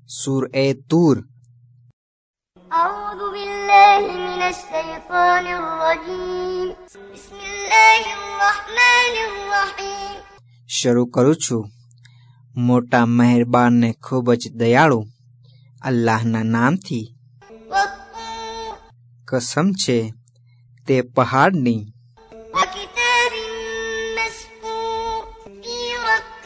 सूरह तूर। أعوذ بالله من الشيطان الرجيم بسم الله الرحمن الرحيم શરૂ કરું છું મોટા મહેરબાન ને ખૂબ જ દયાળુ અલ્લાહના નામથી। والطور કસમ છે તે પહાડની وكتاب مسطور في رق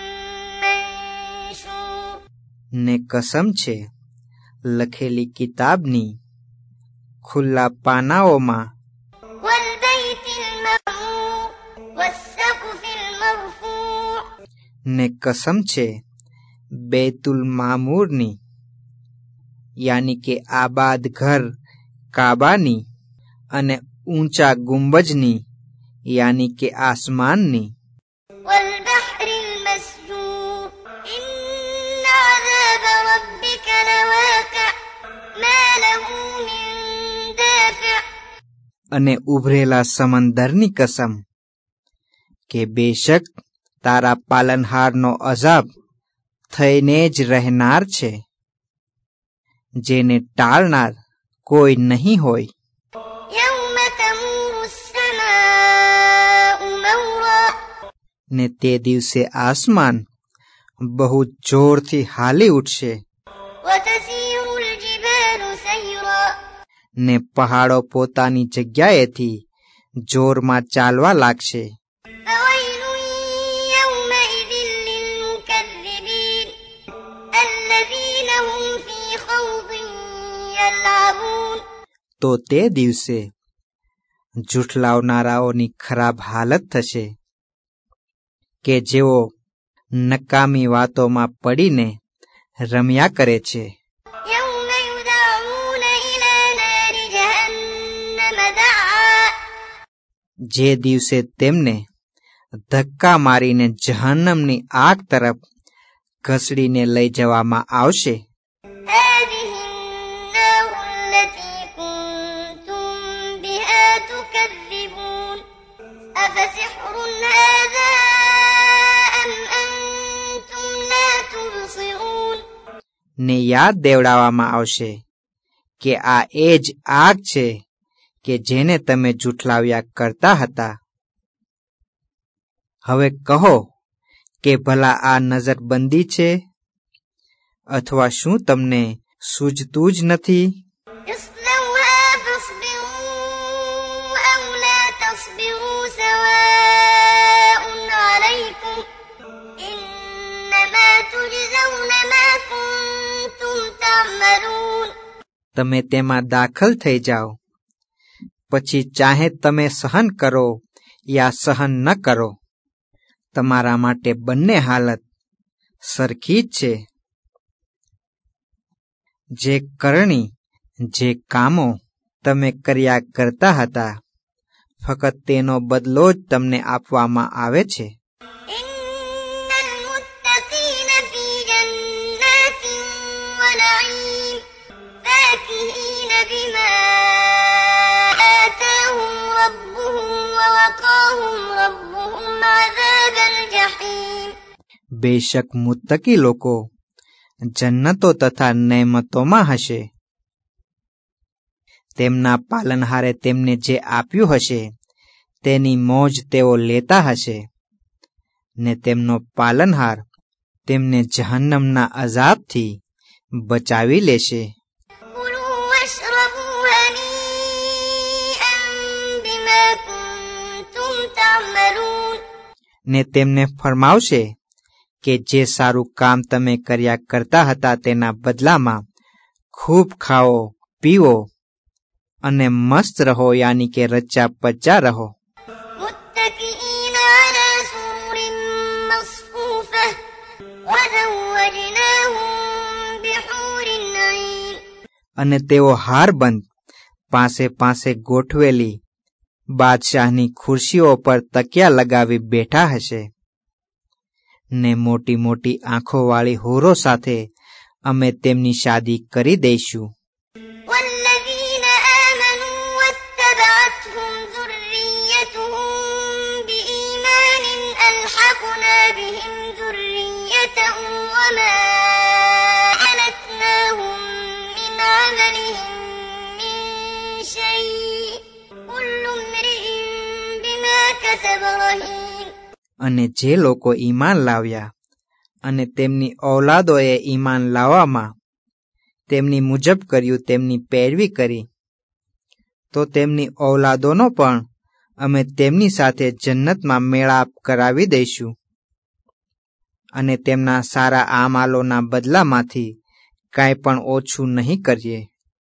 منشور ને કસમ છે લખેલી કિતાબની ખુલ્લા પાનાઓમાં। والبيت المعمور والسقف المرفوع ને કસમ છે બેતુલ મામૂરની યાની કે આબાદ ઘર કાબાની અને ઊંચા ગુંબજની યાની કે આસમાનની। والبحر المسجور إن عذاب ربك لواقع ما له من دافع અને ઉભરેલા સમંદરની કસમ કે બેશક તારા પાલનહારનો અઝાબ થઈને જ રહેનાર છે, જેને ટાળનાર કોઈ નહીં હોય। يوم تمور السماء مورا ને તે દિવસે આસમાન બહુ જોરથી હાલી ઉઠશે وتسير الجبال سيرا ને પહાડો પોતાની જગ્યાએથી જોરમાં ચાલવા લાગશે। فويل يومئذ للمكذبين الذين هم في خوض يلعبون તો તે દિવસે જૂઠલાવનારાઓની ખરાબ હાલત થશે કે જેઓ નકામી વાતોમાં પડીને રમ્યા કરે છે। يوم يدعون إلى نار جهنم دعا જે દિવસે તેમને ધક્કા મારીને જહન્નમની આગ તરફ ઘસડીને લઈ જવામાં આવશે। هذه النار التي كنتم بها تكذبون أفسحر هذا أم أنتم لا تبصرون ને યાદ દેવડાવવામાં આવશે કે આ એ જ આગ છે કે જેને તમે જૂઠલાવ્યા કરતા હતા। હવે કહો કે ભલા આ નજરબંધી છે અથવા શું તમને સૂઝતું જ નથી? اصلوها فاصبروا أو لا تصبروا سواء عليكم إنما تجزون ما كنتم تعملون તમે તેમાં દાખલ થઈ જાઓ, પછી ચાહે તમે સહન કરો યા સહન ન કરો, તમારા માટે બંને હાલત સરખી જ છે। જે કરણી જે કામો તમે કર્યા કરતા હતા ફક્ત તેનો બદલો જ તમને આપવામાં આવે છે। إن المتقين في جنات ونعيم فاكهين بما آتاهم ربهم ووقاهم ربهم عذاب الجحيم બેશક મુત્તકી લોકો જન્નતો તથા નેમતોમાં હશે, તેમના પાલનહારે તેમને જે આપ્યું હશે તેની મોજ તેઓ લેતા હશે, ને તેમનો પાલનહાર તેમને જહન્નમના અઝાબથી બચાવી લેશે। كلوا واشربوا هنيئا بما كنتم تعملون ને તેમને ફરમાવશે કે જે સારું કામ તમે કર્યા કરતા હતા તેના બદલામાં ખૂબ ખાઓ પીવો અને મસ્ત રહો યાની કે રચ્ચા પચ્ચા રહો। متكئين على سرر مصفوفة وزوجناهم بحور عين અને તેઓ હારબંધ પાસે પાસે ગોઠવેલી બાદશાહની ખુરશીઓ પર તકિયા લગાવી બેઠા હશે, ને મોટી મોટી આંખોવાળી હોરો સાથે અમે તેમની શાદી કરી દઈશું। والذين آمنوا واتبعتهم ذريتهم بإيمان ألحقنا بهم ذريتهم وما ألتناهم અને જે લોકો ઈમાન લાવ્યા અને તેમની ઔલાદોએ ઈમાન લાવવામાં તેમની મુજબ કર્યું, તેમની પેરવી કરી, તો તેમની ઔલાદોનો પણ અમે તેમની સાથે જન્નતમાં મેળાપ કરાવી દઈશું અને તેમના સારા આમાલોના બદલામાંથી કાંઈ પણ ઓછું નહીં કરીએ.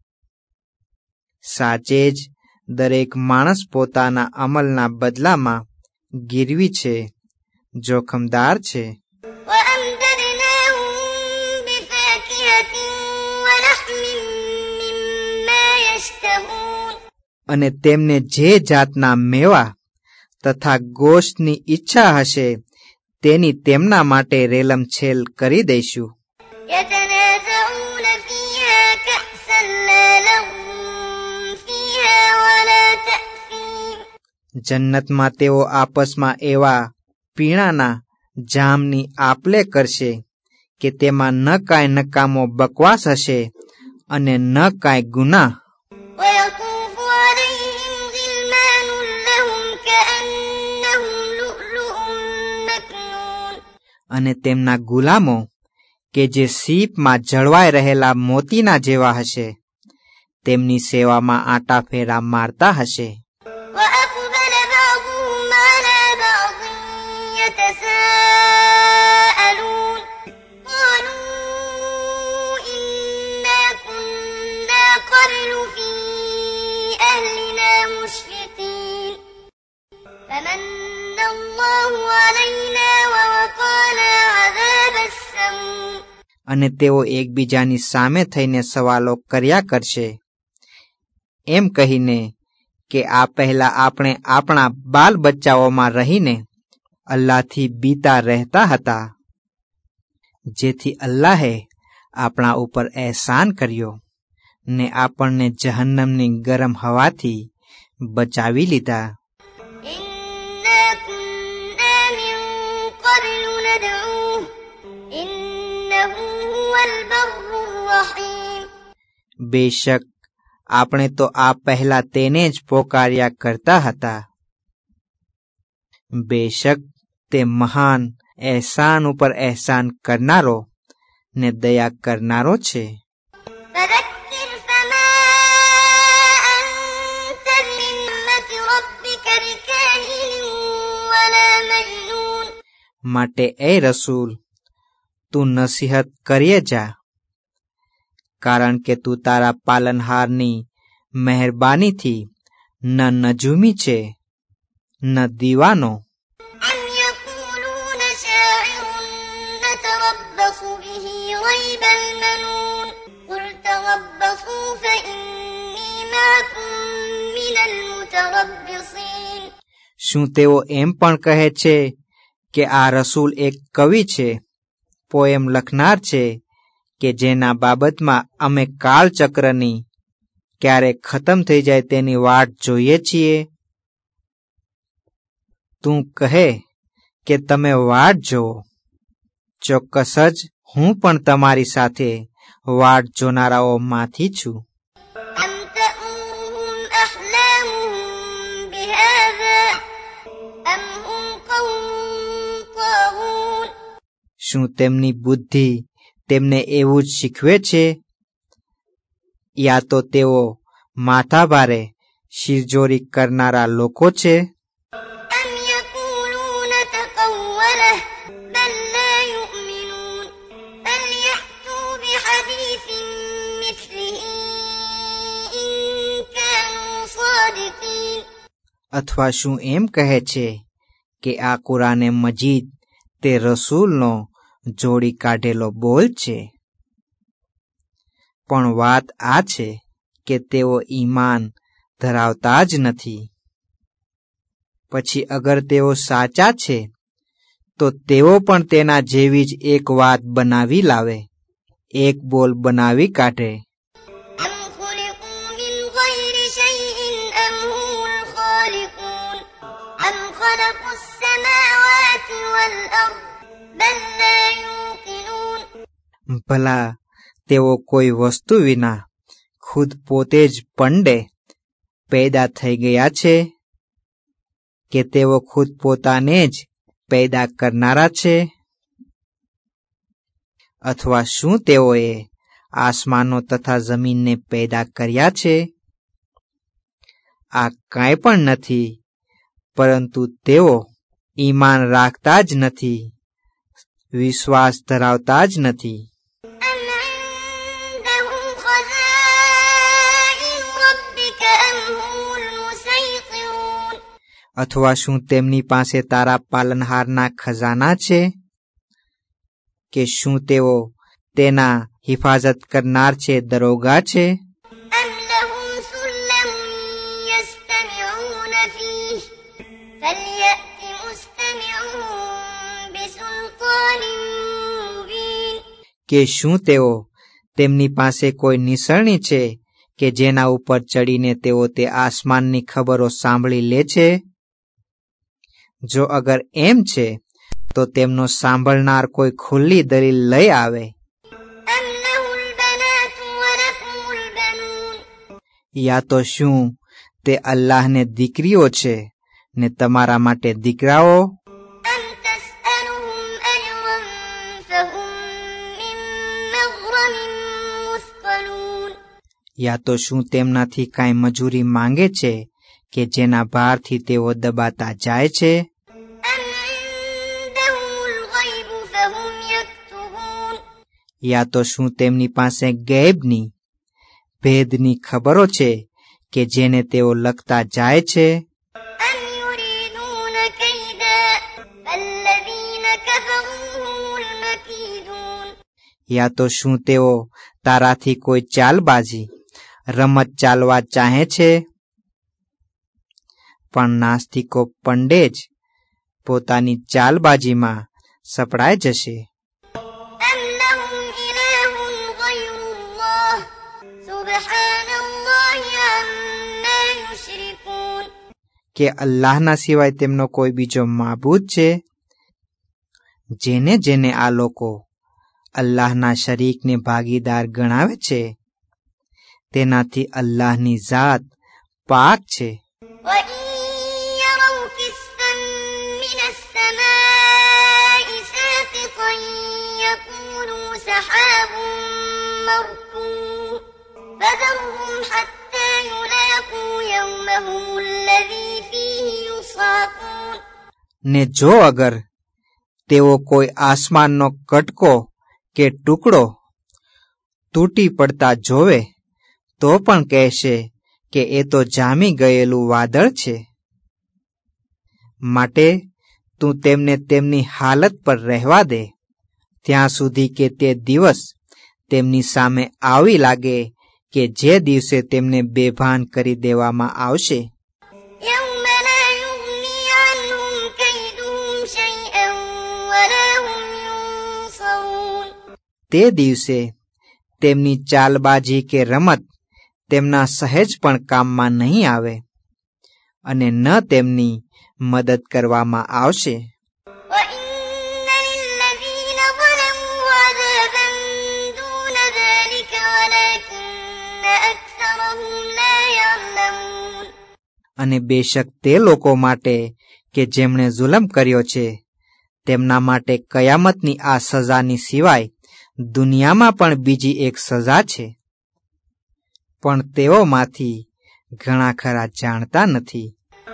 સાચે જ દરેક માણસ પોતાના અમલના બદલામાં ગીરવી છે, જોખમદાર છે. وأمددناهم بفاكهة ولحم مما يشتهون. અને તેમને જે જાતના મેવા તથા ગોશતની ઈચ્છા હશે તેની તેમના માટે રેલમછેલ કરી દઈશું. يتنازعون فيها كأسا لا لغو فيها ولا تأثيم. જન્નતમાં તેઓ આપસમાં એવા પીણાના જામની આપલે કરશે કે તેમાં ન કાંઈ નકામો બકવાસ હશે અને ન કાંઈ ગુનાહ. ويطوف عليهم غلمان لهم كأنهم لؤلؤ مكنون. અને તેમના ગુલામો કે જે સીપમાં જળવાઈ રહેલા મોતીના જેવા હશે તેમની સેવામાં આંટા ફેરા મારતા હશે. وأقبل بعضهم على بعض يتساءلون قالوا إنا كنا قبل في أهلنا مشفقين فمن الله علينا ووقانا عذاب السموم. અને તેઓ એકબીજાની સામે થઈને સવાલો કર્યા કરશે એમ કહીને કે આ પહેલા આપણે આપણા બાલ બચ્ચાઓમાં રહીને અલ્લાહથી બીતા રહેતા હતા, જેથી અલ્લાહે આપણા ઉપર અહેસાન કર્યો ને આપણને જહન્નમની ગરમ હવાથી બચાવી લીધા. إنا كنا من قبل ندعوه إنه هو البر الرحيم. બેશક આપણે તો આ પહેલા તેને જ પોકાર્યા કરતા હતા. બેશક તે મહાન અહેસાન ઉપર અહેસાન કરનારો ને દયા કરનારો છે. فذكر فما أنت بنعمة ربك بكاهن ولا مجنون. માટે એ રસૂલ તું નસીહત કરીએ જા, કારણ કે તું તારા પાલનહારની મહેરબાનીથી ન નજૂમી છે ન દીવાનો. أم يقولون شاعر نتربص به ريب المنون قل تربصوا فإني معكم من المتربصين. શું તેઓ એમ પણ કહે છે કે આ રસૂલ એક કવિ છે, પોએમ લખનાર છે કે જેના બાબતમાં અમે કાળચક્રની ક્યારે ખતમ થઈ જાય તેની વાટ જોઈએ છીએ? તું કહે કે તમે વાટ જોવો, ચોક્કસ જ હું પણ તમારી સાથે વાટ જોનારાઓમાંથી છું. أم تأمرهم أحلامهم بهذا أم هم قوم طاغون. શું તેમની બુદ્ધિ તેમને એવું જ શીખવે છે, યા તો તેઓ માથાભારે શિરજોરી કરનારા લોકો છે? أم يقولون تقوله بل لا يؤمنون فليأتوا بحديث مثله إن كانوا صادقين. અથવા શું એમ કહે છે કે આ કુરાને મજીદ તે રસૂલનો જોડી કાઢેલો બોલ છે? પણ વાત આ છે કે તેઓ ઈમાન ધરાવતા જ નથી. પછી અગર તેઓ સાચા છે તો તેઓ પણ તેના જેવી જ એક વાત બનાવી લાવે, એક બોલ બનાવી કાઢે. أم خلقوا من غير شيء أم هم الخالقون أم خلقوا السماوات والأرض بل لا يوقنون. ભલા તેઓ કોઈ વસ્તુ વિના ખુદ પોતે જ પંડે પેદા થઈ ગયા છે કે તેઓ ખુદ પોતાને જ પેદા કરનારા છે? અથવા શું તેઓએ આસમાનો તથા જમીનને પેદા કર્યા છે? આ કાંઈ પણ નથી, પરંતુ તેઓ ઈમાન રાખતા જ નથી, વિશ્વાસ ધરાવતા જ નથી. અથવા શું તેમની પાસે તારા પાલનહારના ખજાના છે? કે શું તેઓ તેના હિફાજત કરનાર છે, દરોગા છે? કે શું તેઓ તેમની પાસે કોઈ નિસરણી છે કે જેના ઉપર ચડીને તેઓ તે આસમાનની ખબરો સાંભળી લે છે? જો અગર એમ છે તો તેમનો સાંભળનાર કોઈ ખુલ્લી દલીલ લઈ આવે. યા તો શું તે અલ્લાહને દીકરીઓ છે ને તમારા માટે દીકરાઓ? યા તો શું તેમનાથી કાંઈ મજૂરી માંગે છે કે જેના ભારથી તેઓ દબાતા જાય છે? યા તો શું તેમની પાસે ગૈબની, ભેદની ખબરો છે કે જેને તેઓ લખતા જાય છે? યા તો શું તેઓ તારાથી કોઈ ચાલબાજી, રમત ચાલવા ચાહે છે? પણ નાસ્તિકો પંડે જ પોતાની ચાલબાજીમાં સપડાઈ જશે. કે અલ્લાહના સિવાય તેમનો કોઈ બીજો માબૂદ છે? જેને જેને આ લોકો અલ્લાહના શરીકને ભાગીદાર ગણાવે છે તેનાથી અલ્લાહની ઝાત પાક છે. ને જો અગર તેઓ કોઈ આસમાનનો કટકો કે ટુકડો તૂટી પડતા જોવે તો પણ કહેશે કે એ તો જામી ગયેલું વાદળ છે. માટે તું તેમને તેમની હાલત પર રહેવા દે ત્યાં સુધી કે તે દિવસ તેમની સામે આવી લાગે કે જે દિવસે તેમને બેભાન કરી દેવામાં આવશે. તે દિવસે તેમની ચાલબાજી કે રમત તેમના સહેજ પણ કામમાં નહીં આવે અને ન તેમની મદદ કરવામાં આવશે. અને બેશક તે લોકો માટે કે જેમણે જુલમ કર્યો છે તેમના માટે કયામતની આ સજાની સિવાય દુનિયામાં પણ બીજી એક સજા છે. પણ તેઓમાંથી ઘણા ખરા જાણતા નથી.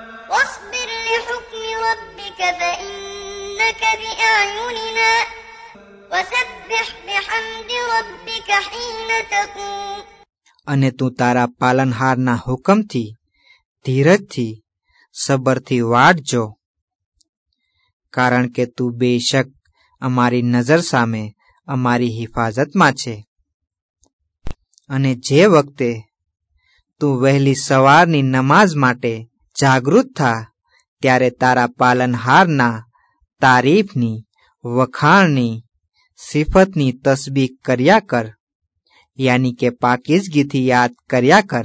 અને તું તારા પાલનહારના હુકમથી ધીરજથી, સબરથી વાટજો, કારણ કે તું બેશક અમારી નજર સામે અમારી હિફાજતમાં છે. અને જે વખતે તું વહેલી સવારની નમાઝ માટે જાગૃત થા ત્યારે તારા પાલનહારના તારીફની, વખાણની, સિફતની તસ્બીહ કર્યા કર, યાની કે પાકીઝગીથી યાદ કર્યા કર.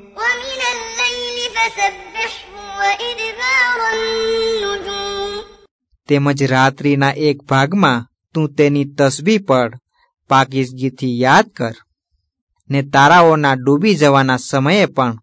તેમજ રાત્રિના એક ભાગમાં તું તેની તસ્બીહ પઢ, પાકીઝગીથી યાદ કર, ને તારાઓના ડૂબી જવાના સમયે પણ